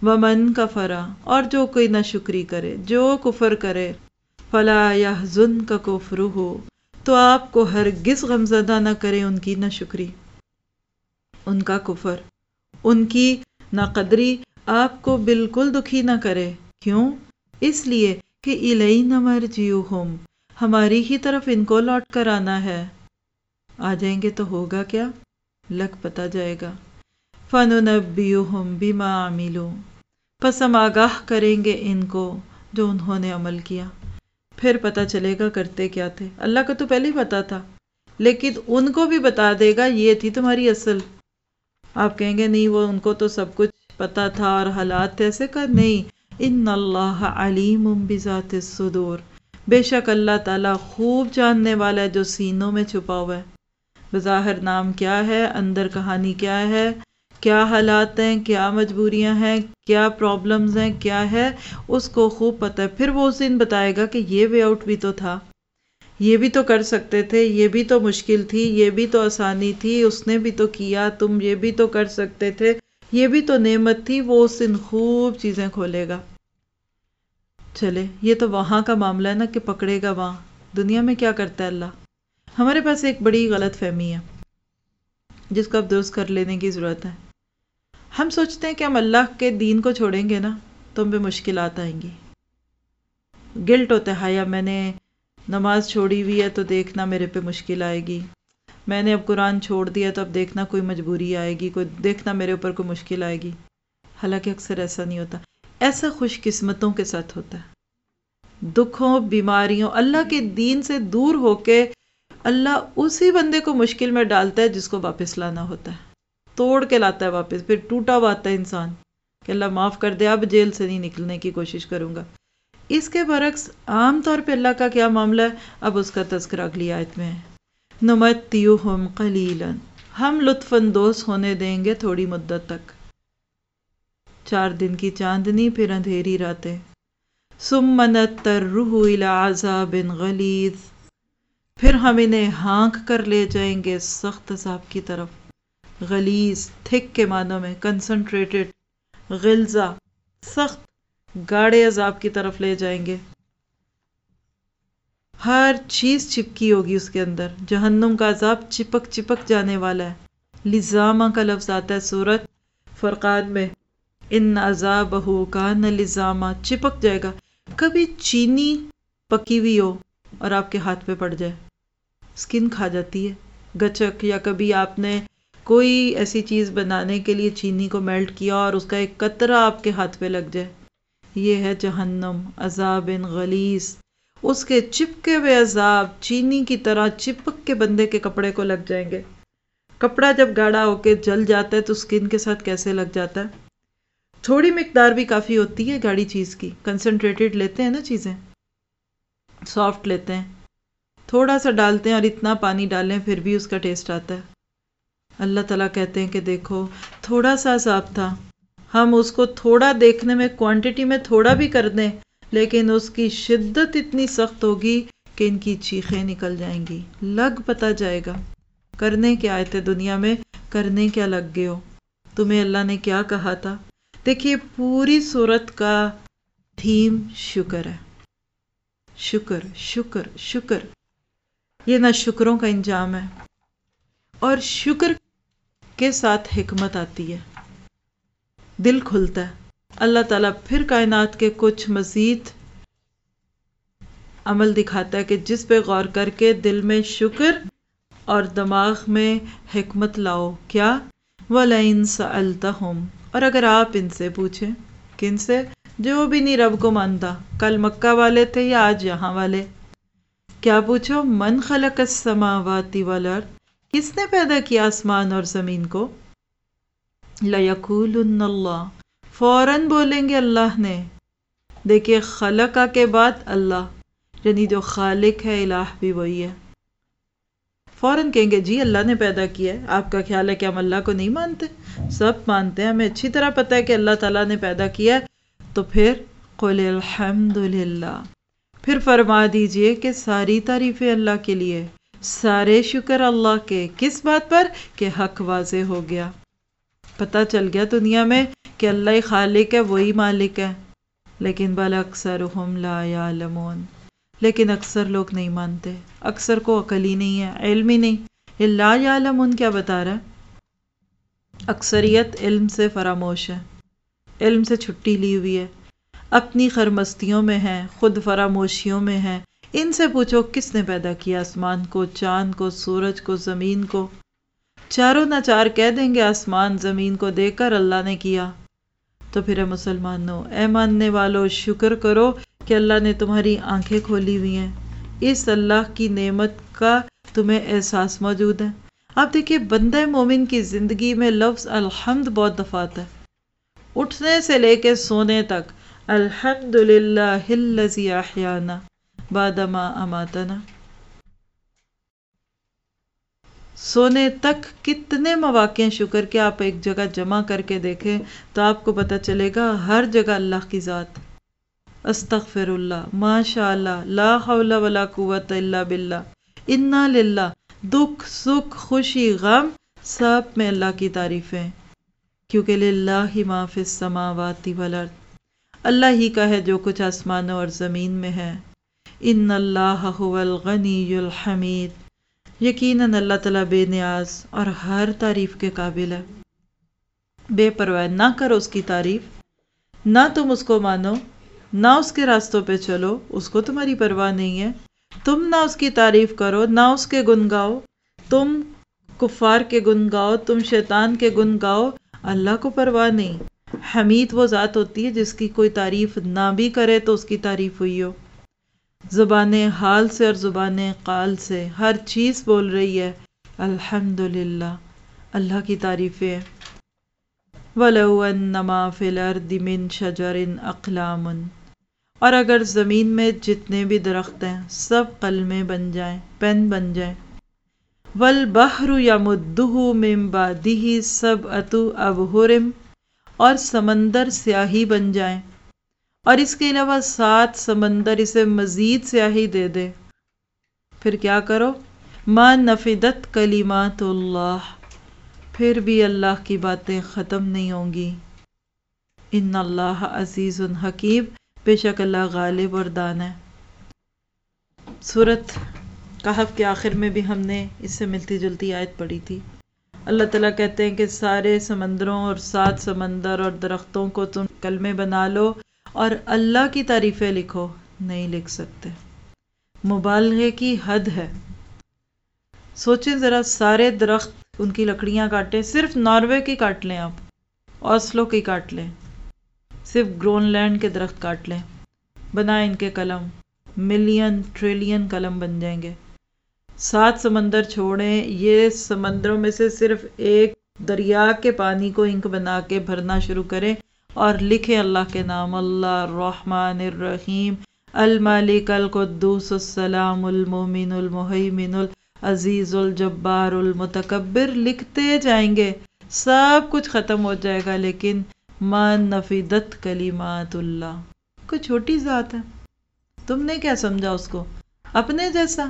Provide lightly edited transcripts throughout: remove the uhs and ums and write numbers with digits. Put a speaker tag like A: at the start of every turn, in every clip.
A: ومن کفر، اور جو کوئی ناشکری کرے، جو کفر کرے، فلا یحزنک کفرہ، تو آپ کو ہرگز غمزدہ نہ کرے ان کی ناشکری، ان کا کفر، ان کی ناقدری آپ کو بالکل دکھی نہ کرے۔ کیوں؟ اس لیے کہ الینا مرجعہم، ہماری ہی طرف ان کو لوٹ کر آنا ہے۔ آ جائیں گے تو ہوگا کیا؟ لگ پتا جائے گا۔ فَنُنَبِّئُهُم بِمَا عَمِلُوا، پس ہم آگاہ کریں گے ان کو جو انہوں نے عمل کیا۔ پھر پتا چلے گا کرتے کیا تھے۔ اللہ کو تو پہلے ہی پتا تھا، لیکن ان کو بھی بتا دے گا یہ تھی تمہاری اصل۔ آپ کہیں گے نہیں وہ ان کو تو سب کچھ پتا تھا اور حالات تھے، ایسے کر نہیں۔ ان اللہ علیم بذات الصدور، بے شک اللہ تعالیٰ خوب جاننے والا ہے جو سینوں میں چھپا ہوا ہے۔ بظاہر نام کیا ہے، اندر کہانی کیا ہے، کیا حالات ہیں، کیا مجبوریاں ہیں، کیا پرابلمز ہیں، کیا ہے، اس کو خوب پتہ ہے۔ پھر وہ اس دن بتائے گا کہ یہ وے آؤٹ بھی تو تھا، یہ بھی تو کر سکتے تھے، یہ بھی تو مشکل تھی، یہ بھی تو آسانی تھی، اس نے بھی تو کیا، تم یہ بھی تو کر سکتے تھے، یہ بھی تو نعمت تھی۔ وہ اس دن خوب چیزیں کھولے گا۔ چلے یہ تو وہاں کا معاملہ ہے نا کہ پکڑے گا وہاں، دنیا میں کیا کرتا ہے اللہ؟ ہمارے پاس ایک بڑی غلط فہمی ہے جس کو اب درست کر لینے کی ضرورت ہے۔ ہم سوچتے ہیں کہ ہم اللہ کے دین کو چھوڑیں گے نا تو ہم پہ مشکلات آئیں گی۔ گلٹ ہوتا ہے، ہایا میں نے نماز چھوڑی ہوئی ہے تو دیکھنا میرے پہ مشکل آئے گی، میں نے اب قرآن چھوڑ دیا تو اب دیکھنا کوئی مجبوری آئے گی، کوئی دیکھنا میرے اوپر کوئی مشکل آئے گی۔ حالانکہ اکثر ایسا نہیں ہوتا، ایسا خوش قسمتوں کے ساتھ ہوتا ہے۔ دکھوں، بیماریوں، اللہ کے دین سے دور ہو کے اللہ اسی بندے کو مشکل میں ڈالتا ہے جس کو واپس لانا ہوتا ہے، توڑ کے لاتا ہے واپس، پھر ٹوٹا ہوا آتا ہے انسان کہ اللہ معاف کر دے، اب جیل سے نہیں نکلنے کی کوشش کروں گا۔ اس کے برعکس عام طور پہ اللہ کا کیا معاملہ ہے، اب اس کا تذکرہ اگلی آیت میں ہے۔ نُمَتِّعُهُمْ قَلِيلًا، ہم لطف اندوز ہونے دیں گے تھوڑی مدت تک، 4 دن کی چاندنی پھر اندھیری راتیں۔ ثُمَّ نَضْطَرُّهُ إِلَىٰ عَذَابٍ غَلِيظٍ، پھر ہم انہیں ہانک کر لے جائیں گے سخت عذاب کی طرف۔ غلیظ تھک کے معنوں میں، کنسنٹریٹڈ، غلظہ سخت گاڑے عذاب کی طرف لے جائیں گے۔ ہر چیز چپکی ہوگی اس کے اندر، جہنم کا عذاب چپک چپک جانے والا ہے۔ لزامہ کا لفظ آتا ہے سورۃ فرقان میں، ان عذابہ کان لزامہ، چپک جائے گا۔ کبھی چینی پکی ہوئی ہو اور آپ کے ہاتھ پہ پڑ جائے، سکن کھا جاتی ہے، گچک، یا کبھی آپ نے کوئی ایسی چیز بنانے کے لیے چینی کو میلٹ کیا اور اس کا ایک قطرہ آپ کے ہاتھ پہ لگ جائے، یہ ہے جہنم، عذاب غلیظ۔ اس کے چپکے ہوئے عذاب چینی کی طرح چپک کے بندے کے کپڑے کو لگ جائیں گے۔ کپڑا جب گاڑھا ہو کے جل جاتا ہے تو سکن کے ساتھ کیسے لگ جاتا ہے؟ تھوڑی مقدار بھی کافی ہوتی ہے گاڑی چیز کی، کنسنٹریٹڈ لیتے ہیں نا چیزیں، سافٹ لیتے ہیں، تھوڑا سا ڈالتے ہیں اور اتنا پانی ڈالیں پھر بھی اس کا ٹیسٹ آتا ہے۔ اللہ تعالیٰ کہتے ہیں کہ دیکھو تھوڑا سا عذاب تھا، ہم اس کو تھوڑا دیکھنے میں کوانٹٹی میں تھوڑا بھی کر دیں لیکن اس کی شدت اتنی سخت ہوگی کہ ان کی چیخیں نکل جائیں گی، لگ پتا جائے گا۔ کرنے کیا آئے تھے دنیا میں، کرنے کیا لگ گئے ہو، تمہیں اللہ نے کیا کہا تھا؟ دیکھیے پوری صورت کا تھیم شکر ہے، شکر شکر شکر، یہ ناشکروں کا انجام ہے۔ اور شکر کے ساتھ حکمت آتی ہے، دل کھلتا ہے۔ اللہ تعالیٰ پھر کائنات کے کچھ مزید عمل دکھاتا ہے کہ جس پہ غور کر کے دل میں شکر اور دماغ میں حکمت لاؤ۔ کیا؟ وَلَئِن سَأَلْتَهُمْ، اور اگر آپ ان سے پوچھیں، کن سے؟ جو بھی نہیں رب کو مانتا، کل مکہ والے تھے یا آج یہاں والے، کیا پوچھو؟ من خلق السماوات والارض، کس نے پیدا کیا آسمان اور زمین کو؟ لَيَقُولُنَّ اللَّهُ، فوراً بولیں گے اللہ نے۔ دیکھیے خلقہ کے بعد اللہ، یعنی جو خالق ہے، الہ بھی وہی ہے۔ فوراً کہیں گے جی اللہ نے پیدا کیا ہے۔ آپ کا خیال ہے کہ ہم اللہ کو نہیں مانتے؟ سب مانتے ہیں، ہمیں اچھی طرح پتہ ہے کہ اللہ تعالیٰ نے پیدا کیا ہے۔ تو پھر قُلِ الْحَمْدُ لِلَّهِ، پھر فرما دیجئے کہ ساری تعریفیں اللہ کے لیے، سارے شکر اللہ کے، کس بات پر؟ کہ حق واضح ہو گیا، پتہ چل گیا دنیا میں کہ اللہ ہی خالق ہے، وہی مالک ہے، لیکن بل اکثرہم لا یعلمون، لیکن اکثر لوگ نہیں مانتے، اکثر کو عقل ہی نہیں ہے، علم ہی نہیں۔ یہ لا یعلمون کیا بتا رہا ہے؟ اکثریت علم سے فراموش ہے، علم سے چھٹی لی ہوئی ہے، اپنی خرمستیوں میں ہے، خود فراموشیوں میں ہے۔ ان سے پوچھو کس نے پیدا کیا آسمان کو، چاند کو، سورج کو، زمین کو؟ چاروں ناچار کہہ دیں گے آسمان زمین کو دیکھ کر اللہ نے کیا۔ تو پھر اے مسلمانوں، اے ماننے والو، شکر کرو کہ اللہ نے تمہاری آنکھیں کھولی ہوئی ہیں، اس اللہ کی نعمت کا تمہیں احساس موجود ہے۔ آپ دیکھیے بندہ مومن کی زندگی میں لفظ الحمد بہت دفعہ آتا ہے، اٹھنے سے لے کے سونے تک، الحمد للہ الذی احیانا بعد ما اماتنا۔ سونے تک کتنے مواقع شکر کے آپ ایک جگہ جمع کر کے دیکھیں تو آپ کو پتہ چلے گا ہر جگہ اللہ کی ذات، استغفر اللہ، ماشاء اللہ، لا حول ولا قوت الا باللہ، انا للہ، دکھ سکھ خوشی غم سب میں اللہ کی تعریفیں، کیونکہ للہ ما فی السماوات والارض، اللہ ہی کا ہے جو کچھ آسمانوں اور زمین میں ہے۔ ان اللہ هو الغنی الحمید، یقیناً اللہ تعالیٰ بے نیاز اور ہر تعریف کے قابل ہے۔ بے پرواہ نہ کرو اس کی تعریف، نہ تم اس کو مانو، نہ اس کے راستوں پہ چلو، اس کو تمہاری پرواہ نہیں ہے، تم نہ اس کی تعریف کرو، نہ اس کے گن گاؤ، تم کفار کے گن گاؤ، تم شیطان کے گن گاؤ، اللہ کو پرواہ نہیں۔ حمید وہ ذات ہوتی ہے جس کی کوئی تعریف نہ بھی کرے تو اس کی تعریف ہوئی ہو۔ زبان حال سے اور زبان قال سے ہر چیز بول رہی ہے الحمدللہ، اللہ کی تعریفیں۔ وَلَوْ أَنَّ مَا فِي الْأَرْضِ مِن شَجَرٍ أَقْلَامٌ، اور اگر زمین میں جتنے بھی درخت ہیں سب قلمیں بن جائیں، پین بن جائیں۔ وَالْبَحْرُ يَمُدُّهُ مِن بَعْدِهِ سَبْعَةُ أَبْحُرٍ، اور سمندر سیاہی بن جائیں، اور اس کے علاوہ 7 سمندر اسے مزید سیاہی دے دے، پھر کیا کرو؟ ما نفدت کلمات اللہ، پھر بھی اللہ کی باتیں ختم نہیں ہوں گی۔ ان اللہ عزیز حکیم، بے شک اللہ غالب اور دانا ہے۔ سورۃ کہف کے آخر میں بھی ہم نے اس سے ملتی جلتی آیت پڑھی تھی۔ اللہ تعالیٰ کہتے ہیں کہ سارے سمندروں اور 7 سمندر اور درختوں کو تم کلمے بنا لو اور اللہ کی تعریفیں لکھو، نہیں لکھ سکتے، مبالغے کی حد ہے۔ سوچیں ذرا، سارے درخت ان کی لکڑیاں کاٹیں، صرف ناروے کی کاٹ لیں، آپ اوسلو کی کاٹ لیں، صرف گرون لینڈ کے درخت کاٹ لیں، بنائیں ان کے قلم، ملین ٹریلین قلم بن جائیں گے۔ 7 سمندر چھوڑیں، یہ سمندروں میں سے صرف ایک دریا کے پانی کو انک بنا کے بھرنا شروع کریں اور لکھیں اللہ کے نام، اللہ الرحمن الرحیم، المالک القدوس السلام المؤمن المہیمن العزیز الجبار المتکبر، لکھتے جائیں گے، سب کچھ ختم ہو جائے گا، لیکن ما نفدت کلمات اللہ، کوئی چھوٹی ذات ہے، تم نے کیا سمجھا اس کو؟ اپنے جیسا،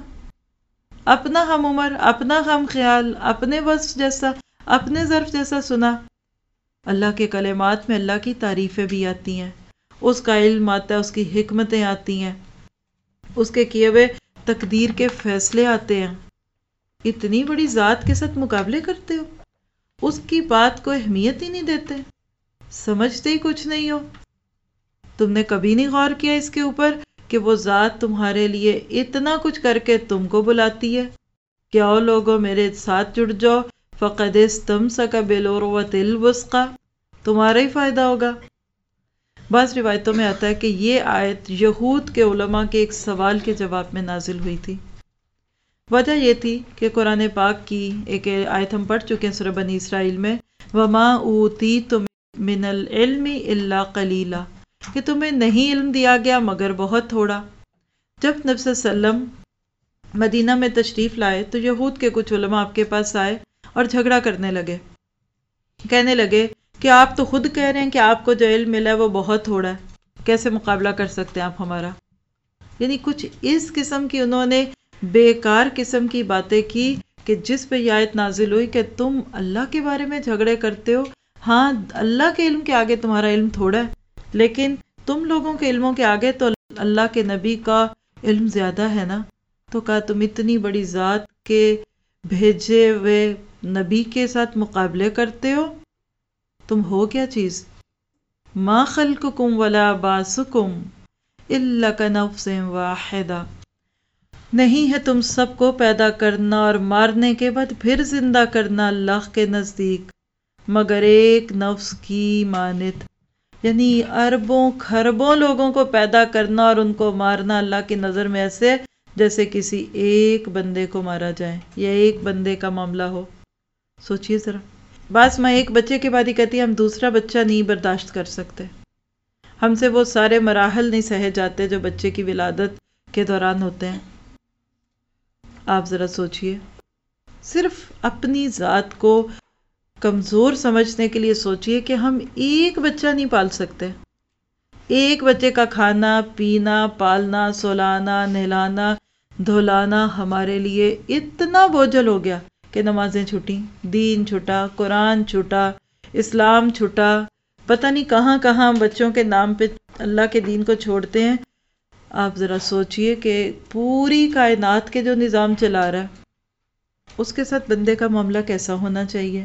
A: اپنا ہم عمر، اپنا ہم خیال، اپنے وصف جیسا، اپنے ظرف جیسا سنا۔ اللہ کے کلمات میں اللہ کی تعریفیں بھی آتی ہیں، اس کا علم آتا ہے، اس کی حکمتیں آتی ہیں، اس کے کیے ہوئے تقدیر کے فیصلے آتے ہیں۔ اتنی بڑی ذات کے ساتھ مقابلے کرتے ہو، اس کی بات کو اہمیت ہی نہیں دیتے، سمجھتے ہی کچھ نہیں ہو۔ تم نے کبھی نہیں غور کیا اس کے اوپر کہ وہ ذات تمہارے لیے اتنا کچھ کر کے تم کو بلاتی ہے کہ آؤ لوگوں میرے ساتھ جڑ جاؤ، فقد استمسک بالعروۃ الوثقی، تمہارا ہی فائدہ ہوگا۔ بعض روایتوں میں آتا ہے کہ یہ آیت یہود کے علماء کے ایک سوال کے جواب میں نازل ہوئی تھی۔ وجہ یہ تھی کہ قرآن پاک کی ایک آیت ہم پڑھ چکے ہیں سورہ بنی اسرائیل میں، وَمَا أُوتِيتُم مِّنَ الْعِلْمِ إِلَّا قَلِيلًا، کہ تمہیں نہیں علم دیا گیا مگر بہت تھوڑا۔ جب نبی صلی اللہ علیہ وسلم مدینہ میں تشریف لائے تو یہود کے کچھ علماء آپ کے پاس آئے اور جھگڑا کرنے لگے، کہنے لگے کہ آپ تو خود کہہ رہے ہیں کہ آپ کو جو علم ملا ہے وہ بہت تھوڑا ہے، کیسے مقابلہ کر سکتے ہیں آپ ہمارا؟ یعنی کچھ اس قسم کی انہوں نے بیکار قسم کی باتیں کی کہ جس پہ یہ آیت نازل ہوئی کہ تم اللہ کے بارے میں جھگڑے کرتے ہو، ہاں اللہ کے علم کے آگے تمہارا علم تھوڑا ہے، لیکن تم لوگوں کے علموں کے آگے تو اللہ کے نبی کا علم زیادہ ہے نا۔ تو کہا تم اتنی بڑی ذات کے بھیجے ہوئے نبی کے ساتھ مقابلے کرتے ہو؟ تم ہو کیا چیز؟ ما خلقکم ولا بعثکم الا کنفس واحدہ، نہیں ہے تم سب کو پیدا کرنا اور مارنے کے بعد پھر زندہ کرنا اللہ کے نزدیک مگر ایک نفس کی مانند، یعنی اربوں کھربوں لوگوں کو پیدا کرنا اور ان کو مارنا اللہ کی نظر میں ایسے جیسے کسی ایک بندے کو مارا جائے یا ایک بندے کا معاملہ ہو۔ سوچئے ذرا، بعض ماں ایک بچے کے بعد ہی کہتی ہے ہم دوسرا بچہ نہیں برداشت کر سکتے، ہم سے وہ سارے مراحل نہیں سہے جاتے جو بچے کی ولادت کے دوران ہوتے ہیں۔ آپ ذرا سوچئے، صرف اپنی ذات کو کمزور سمجھنے کے لیے سوچئے کہ ہم ایک بچہ نہیں پال سکتے۔ ایک بچے کا کھانا پینا پالنا سلانا نہلانا دھلانا ہمارے لیے اتنا بوجھل ہو گیا کہ نمازیں چھٹیں، دین چھٹا، قرآن چھٹا، اسلام چھٹا، پتہ نہیں کہاں کہاں ہم بچوں کے نام پہ اللہ کے دین کو چھوڑتے ہیں۔ آپ ذرا سوچئے کہ پوری کائنات کے جو نظام چلا رہا ہے اس کے ساتھ بندے کا معاملہ کیسا ہونا چاہیے؟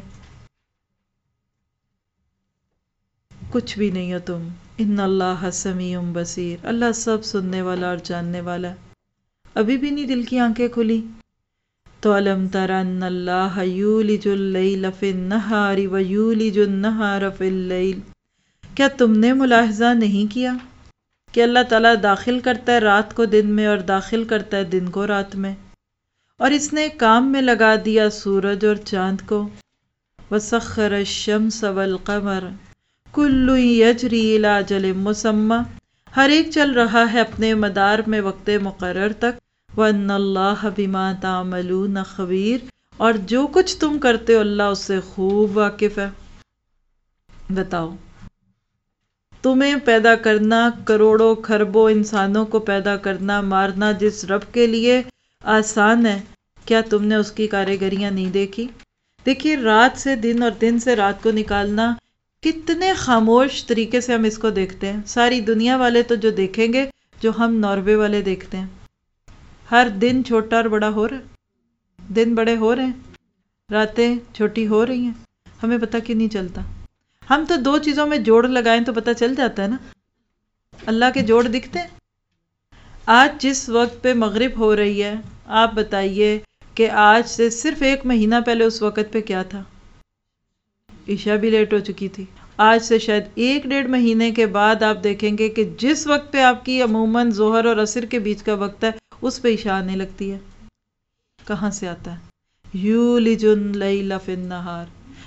A: کچھ بھی نہیں ہو تم، ان اللہ سمیع بصیر، اللہ سب سننے والا اور جاننے والا ہے۔ ابھی بھی نہیں دل کی آنکھیں کھلی؟ تو الم تر ان اللہ یولج اللیل فی النہار ویولج النہار فی اللیل، کیا تم نے ملاحظہ نہیں کیا کہ اللہ تعالیٰ داخل کرتا ہے رات کو دن میں اور داخل کرتا ہے دن کو رات میں، اور اس نے کام میں لگا دیا سورج اور چاند کو۔ وسخر الشمس والقمر کل یجری الی اجل مسمی، ہر ایک چل رہا ہے اپنے مدار میں وقت مقرر تک۔ وَأَنَّ اللَّهَ بِمَا تَعْمَلُونَ خَبِيرٌ، اور جو کچھ تم کرتے ہو اللہ اس سے خوب واقف ہے۔ بتاؤ، تمہیں پیدا کرنا، کروڑوں کھربوں انسانوں کو پیدا کرنا مارنا جس رب کے لیے آسان ہے، کیا تم نے اس کی کاریگریاں نہیں دیکھی؟ دیکھیے، رات سے دن اور دن سے رات کو نکالنا کتنے خاموش طریقے سے ہم اس کو دیکھتے ہیں۔ ساری دنیا والے تو جو دیکھیں گے جو ہم ناروے والے دیکھتے ہیں، ہر دن چھوٹا اور بڑا ہو رہا ہے، دن بڑے ہو رہے ہیں، راتیں چھوٹی ہو رہی ہیں، ہمیں پتہ کیوں نہیں چلتا؟ ہم تو دو چیزوں میں جوڑ لگائیں تو پتہ چل جاتا ہے نا، اللہ کے جوڑ دکھتے ہیں۔ آج جس وقت پہ مغرب ہو رہی ہے، آپ بتائیے کہ آج سے صرف 1 مہینہ پہلے اس وقت پہ کیا تھا؟ عشاء بھی لیٹ ہو چکی تھی۔ آج سے شاید 1-1.5 مہینے کے بعد آپ دیکھیں گے کہ جس وقت پہ آپ کی عموماً ظہر اور عصر کے بیچ کا وقت ہے اس پہ عشاء آنے لگتی ہے۔ کہاں سے آتا ہے؟ یولج اللیل فی النہار۔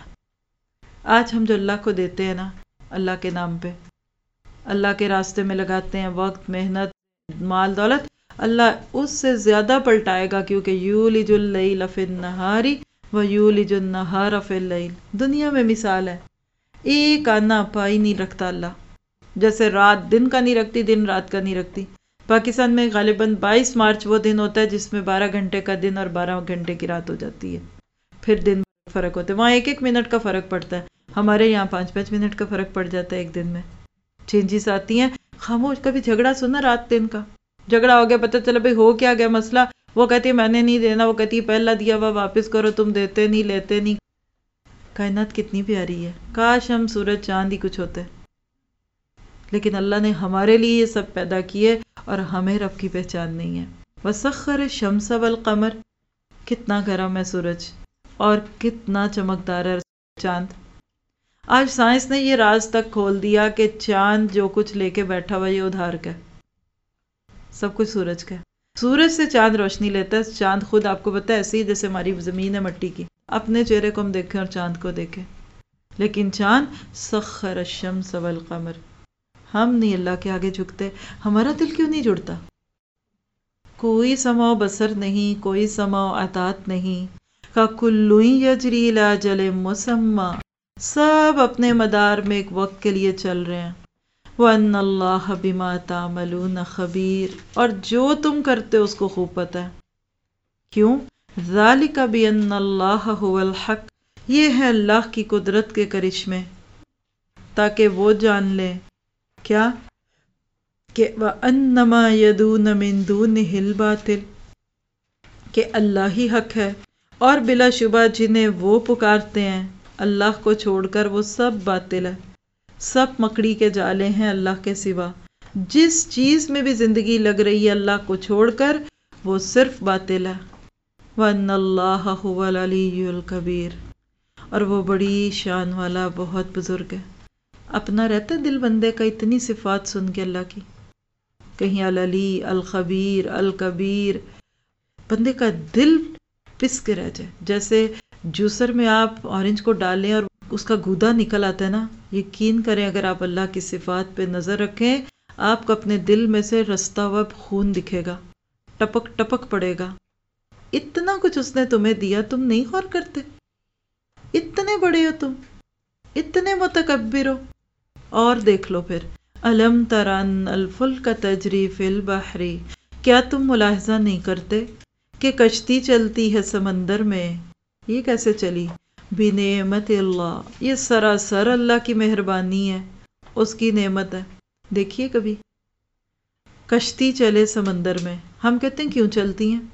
A: آج ہم جو اللہ کو دیتے ہیں نا، اللہ کے نام پہ اللہ کے راستے میں لگاتے ہیں وقت محنت مال دولت، اللہ اس سے زیادہ پلٹائے گا، کیونکہ یولج اللیل فی النہار ویولج النہار فی اللیل۔ دنیا میں مثال ہے، ایک آنا پائی نہیں رکھتا اللہ، جیسے رات دن کا نہیں رکھتی دن رات کا نہیں رکھتی۔ پاکستان میں غالباً 22 مارچ وہ دن ہوتا ہے جس میں 12 گھنٹے کا دن اور 12 گھنٹے کی رات ہو جاتی ہے، پھر دن فرق ہوتا ہے، وہاں 1-1 منٹ کا فرق پڑتا ہے، ہمارے یہاں 5-5 منٹ کا فرق پڑ جاتا ہے ایک دن میں۔ چینجز آتی ہیں، خاموش۔ کبھی جھگڑا سنا رات دن کا؟ جھگڑا ہو گیا، پتہ چلا بھئی ہو کیا گیا مسئلہ، وہ کہتی ہے میں نے نہیں دینا، وہ کہتی ہے پہلا دیا ہوا واپس کرو، تم دیتے نہیں لیتے نہیں۔ کائنات کتنی پیاری ہے، کاش ہم سورج چاند ہی کچھ ہوتے، لیکن اللہ نے ہمارے لیے یہ سب پیدا کیے اور ہمیں رب کی پہچان نہیں ہے۔ وَسَخَّرَ الشَّمْسَ وَالْقَمَرَ، کتنا گرم ہے سورج اور کتنا چمکدار ہے چاند۔ آج سائنس نے یہ راز تک کھول دیا کہ چاند جو کچھ لے کے بیٹھا ہوا یہ ادھار کا ہے، سب کچھ سورج کا ہے۔ سورج سے چاند روشنی لیتا ہے، چاند خود آپ کو پتہ ہے ایسی جیسے ہماری زمین ہے مٹی کی، اپنے چہرے کو ہم دیکھیں اور چاند کو دیکھیں، لیکن چاند سخر الشمس والقمر۔ ہم نہیں اللہ کے آگے جھکتے، ہمارا دل کیوں نہیں جڑتا؟ کوئی سمع و بصر نہیں، کوئی سمع و اطاعت نہیں۔ کَکُلٌّ یجری الی اجل مسمی، سب اپنے مدار میں ایک وقت کے لیے چل رہے ہیں۔ وَأَنَّ اللَّهَ بِمَا تَعْمَلُونَ خَبِيرٌ، اور جو تم کرتے ہو اس کو خوب پتہ ہے۔ کیوں؟ ذَلِكَ بِأَنَّ اللَّهَ هُوَ الْحَقُّ، یہ ہے اللہ کی قدرت کے کرشمے۔ تاکہ وہ جان لے کیا کہ وَأَنَّمَا يَدُونَ مِن دُونِهِ الْبَاطِلِ کہ اللہ ہی حق ہے، اور بلا شبہ جنہیں وہ پکارتے ہیں اللہ کو چھوڑ کر وہ سب باطل ہے، سب مکڑی کے جالے ہیں اللہ کے سوا۔ جس چیز میں بھی زندگی لگ رہی ہے اللہ کو چھوڑ کر وہ صرف باطل ہے۔ وَأَنَّ اللَّهَ هُوَ الْعَلِيُّ الْكَبِيرُ اور وہ بڑی شان والا بہت بزرگ ہے۔ اپنا رہتا ہے دل بندے کا اتنی صفات سن کے اللہ کی، کہیں العلی، الخبیر، الکبیر، بندے کا دل پس کے رہ جائے۔ جیسے جوسر میں آپ اورنج کو ڈالیں اور اس کا گودا نکل آتا ہے نا، یقین کریں اگر آپ اللہ کی صفات پہ نظر رکھیں آپ کو اپنے دل میں سے رستا ہوا خون دکھے گا، ٹپک ٹپک پڑے گا۔ اتنا کچھ اس نے تمہیں دیا، تم نہیں غور کرتے؟ اتنے بڑے ہو تم، اتنے متکبر ہو۔ اور دیکھ لو پھر الم ترن الفلک تجری فی البحر کیا تم ملاحظہ نہیں کرتے کہ کشتی چلتی ہے سمندر میں؟ یہ کیسے چلی؟ بنعمت اللہ، یہ سراسر اللہ کی مہربانی ہے، اس کی نعمت ہے۔ دیکھیے کبھی کشتی چلے سمندر میں، ہم کہتے ہیں کیوں چلتی ہیں؟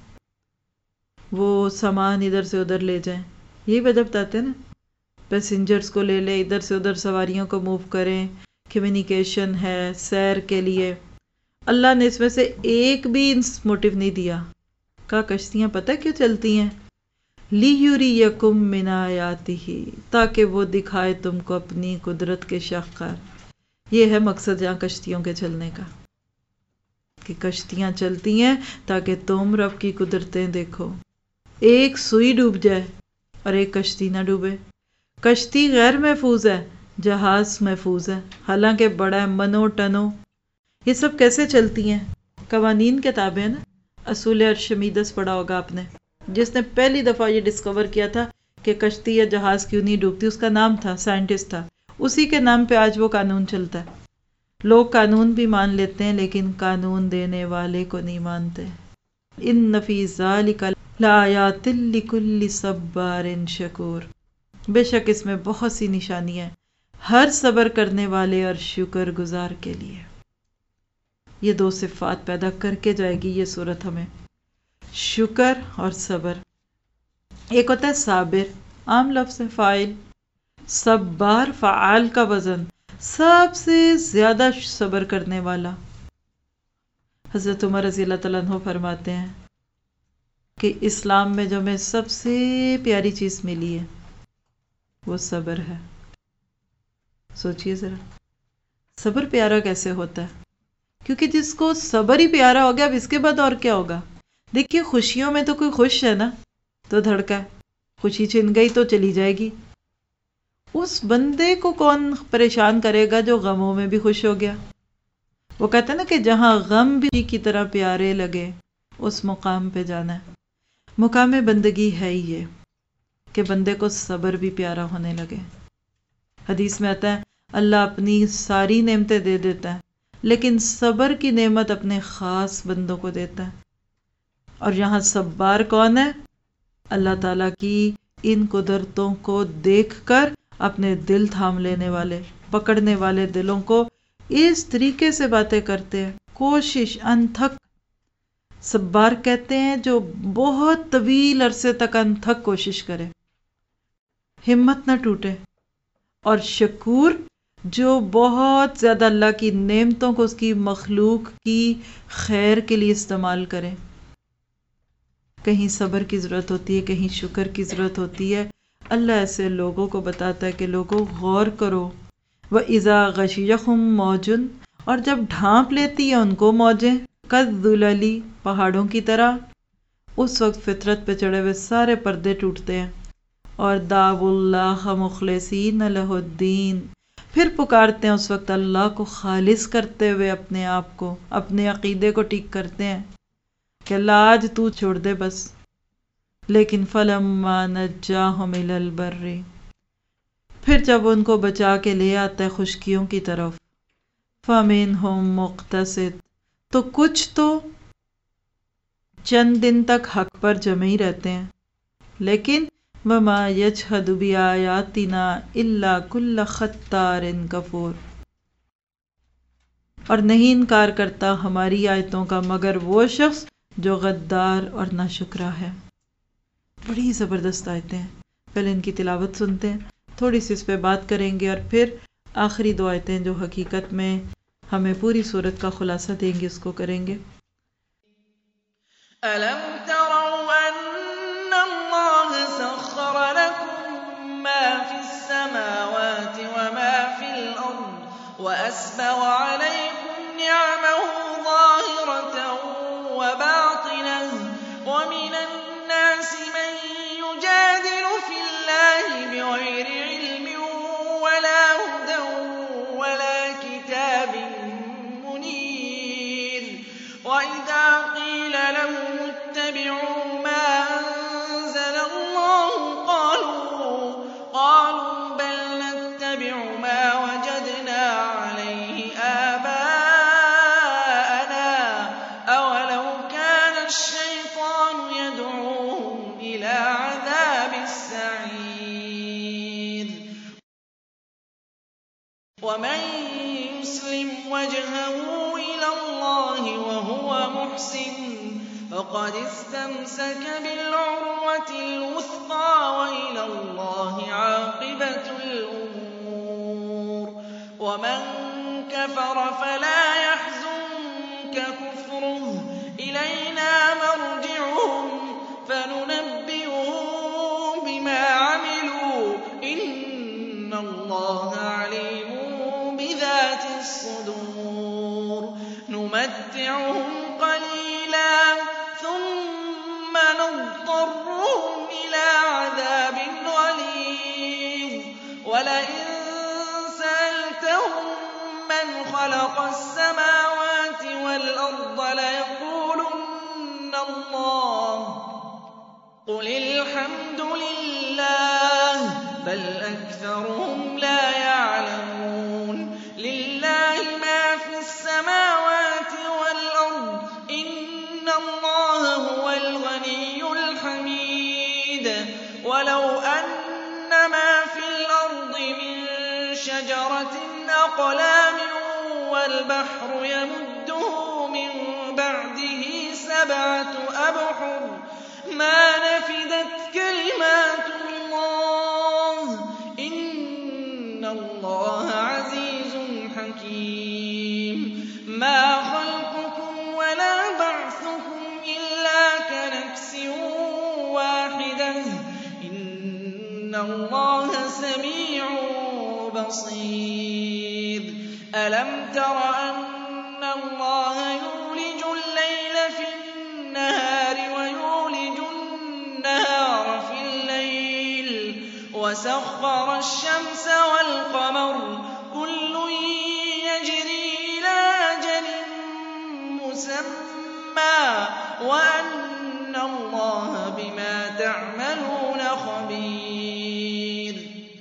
A: وہ سامان ادھر سے ادھر لے جائیں، یہی وجہ بتاتے ہیں نا، پیسنجرز کو لے لے، ادھر سے ادھر سواریوں کو موو کریں، کمیونیکیشن ہے، سیر کے لیے۔ اللہ نے اس میں سے ایک بھی موٹیو نہیں دیا، کہا کشتیاں پتہ کیوں چلتی ہیں؟ لِيُرِيَكُم مِّنْ آيَاتِهِ تاکہ وہ دکھائے تم کو اپنی قدرت کے شاہکار۔ یہ ہے مقصد یہاں کشتیوں کے چلنے کا، کہ کشتیاں چلتی ہیں تاکہ تم رب کی قدرتیں دیکھو۔ ایک سوئی ڈوب جائے اور ایک کشتی نہ ڈوبے۔ کشتی غیر محفوظ ہے، جہاز محفوظ ہے، حالانکہ بڑا ہے، منو ٹنو۔ یہ سب کیسے چلتی ہیں؟ قوانین کے تابع ہے نا۔ اصول ارشمیدس پڑھا ہوگا آپ نے، جس نے پہلی دفعہ یہ ڈسکور کیا تھا کہ کشتی یا جہاز کیوں نہیں ڈوبتی، اس کا نام تھا، سائنٹسٹ تھا، اسی کے نام پہ آج وہ قانون چلتا ہے۔ لوگ قانون بھی مان لیتے ہیں لیکن قانون دینے والے کو نہیں مانتے۔ ان فی ذالک لآیات لکل صبار شکور، بے شک اس میں بہت سی نشانیاں ہیں ہر صبر کرنے والے اور شکر گزار کے لیے۔ یہ دو صفات پیدا کر کے جائے گی یہ صورت ہمیں، شکر اور صبر۔ ایک ہوتا ہے صابر، عام لفظ ہے، فاعل۔ صبار فعال کا وزن، سب سے زیادہ صبر کرنے والا۔ حضرت عمر رضی اللہ تعالیٰ عنہ فرماتے ہیں کہ اسلام میں جو ہمیں سب سے پیاری چیز ملی ہے وہ صبر ہے۔ سوچئے ذرا، صبر پیارا کیسے ہوتا ہے؟ کیونکہ جس کو صبر ہی پیارا ہو گیا، اب اس کے بعد اور کیا ہوگا؟ دیکھیے خوشیوں میں تو کوئی خوش ہے نا تو دھڑکا ہے، خوشی چھن گئی تو چلی جائے گی۔ اس بندے کو کون پریشان کرے گا جو غموں میں بھی خوش ہو گیا؟ وہ کہتے ہیں نا کہ جہاں غم بھی کی طرح پیارے لگے اس مقام پہ جانا ہے۔ مقام بندگی ہے ہی یہ کہ بندے کو صبر بھی پیارا ہونے لگے۔ حدیث میں آتا ہے اللہ اپنی ساری نعمتیں دے دیتا ہے لیکن صبر کی نعمت اپنے خاص بندوں کو دیتا ہے۔ اور یہاں صبار کون ہے؟ اللہ تعالیٰ کی ان قدرتوں کو دیکھ کر اپنے دل تھام لینے والے، پکڑنے والے دلوں کو اس طریقے سے باتیں کرتے ہیں، کوشش انتھک۔ صبار کہتے ہیں جو بہت طویل عرصے تک انتھک کوشش کرے، ہمت نہ ٹوٹے۔ اور شکور جو بہت زیادہ اللہ کی نعمتوں کو اس کی مخلوق کی خیر کے لیے استعمال کرے۔ کہیں صبر کی ضرورت ہوتی ہے، کہیں شکر کی ضرورت ہوتی ہے۔ اللہ ایسے لوگوں کو بتاتا ہے کہ لوگوں غور کرو۔ وَإِذَا غَشِيَهُمْ مَوْجٌ اور جب ڈھانپ لیتی ہے ان کو موجیں، كَالظُّلَلِ پہاڑوں کی طرح، اس وقت فطرت پہ چڑھے ہوئے سارے پردے ٹوٹتے ہیں۔ اور دعوا اللہ مخلصین لہ الدین پھر پکارتے ہیں اس وقت اللہ کو خالص کرتے ہوئے اپنے آپ کو، اپنے عقیدے کو ٹھیک کرتے ہیں کہ اللہ آج تو چھوڑ دے بس۔ لیکن فلما نجاہم الی البر پھر جب ان کو بچا کے لے آتا ہے خشکیوں کی طرف، فمنہم مقتصد تو کچھ تو چند دن تک حق پر جمے ہی رہتے ہیں، لیکن वमा यजहदु बिआयातिना इल्ला कुल्ल खत्तारिन कफूर। और नहीं इनकार करता हमारी आयतों का मगर वो शख्स जो गद्दार और नाशुक्रा है। बड़ी ज़बरदस्त आयतें हैं। पहले इनकी तिलावत सुनते हैं, थोड़ी सी इस पे बात करेंगे और फिर आखिरी दो आयतें जो हकीकत में हमें पूरी सूरत का खुलासा देंगे उसको करेंगे।
B: अलम तरौ अन्नल्लाह सख्खर लकुम मा फिस समावाति व मा फिल अर्द व अस्बग़ अलैकुम निअमहु ज़ाहिरतन व बातिनह व मिनन नासि मन युजादिलु फिल्लाहि बिग़ैरि इल्मिन वला हुदन वला किताबिन मुनीर व इज़ा क़ील लहुम इत्तबि'ू मा अनज़ल अल्लाहु क़ालू बल नत्तबि'ु मा वजदना अलैहि आबाअना अवलौ कान अश-शैतानु यद'ूहुम इला अज़ाबिस स'ईर वमन युस्लिम वजहहु इला अल्लाहि वहुव मुहसिन فقد استمسك بالعروة الوثقى وإلى الله عاقبة الأمور ومن كفر فلا يحزنك كفره إلينا مرجعهم فننبئهم بما عملوا إن الله عليم بذات الصدور نمتعهم قليلا ثم نضطرهم إلى عذاب غليظ ولئن سألتهم من خلق السماوات والأرض ليقولن الله قل الحمد لله بل أكثرهم لا يعلمون لله ما في السماوات والأرض إن الله هو الغني الحميد ولو أن ما في الأرض من شجرة أقلام والبحر يمده من بعده 7 أبحر ما نفدت كلمات الله إن الله عزيز حكيم ما خلقكم ولا بعثكم إلا كنفس واحدة إن الله سميع بصير ألم تر أن الله يولج الليل في النهار ويولج النهار في الليل وسخر الشمس والقمر كل يجري إلى أجل مسمى وأن الله بما تعملون خبير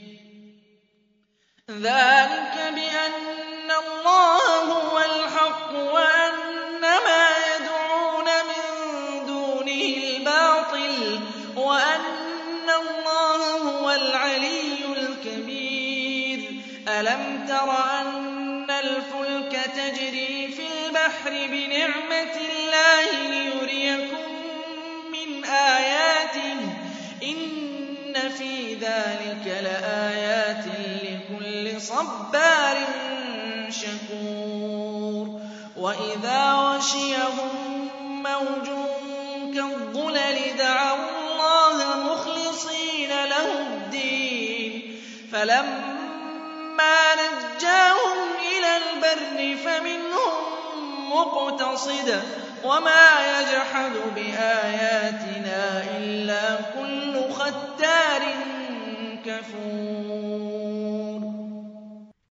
B: ذلك بأن الله هو الحق وأن ما يدعون من دونه الباطل وأن الله هو العلي الكبير ألم تر أن الفلك تجري في البحر بنعمة الله ليريكم من آياته إن في ذلك لآيات لكل صبار شكور وإذا غشيهم موج كالظلل دعوا الله مخلصين له الدين فلما نجاهم إلى البر فمنهم مقتصد وما يجحد بآياتنا إلا كل ختار كفور